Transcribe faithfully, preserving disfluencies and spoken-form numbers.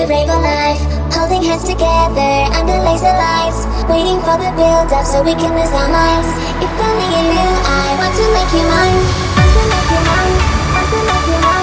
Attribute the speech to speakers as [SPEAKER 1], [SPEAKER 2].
[SPEAKER 1] to brave a life, holding hands together under laser lights, waiting for the build-up so we can lose our minds. If only you knew I want to make you mine. Want to make you mine. Want to make you mine.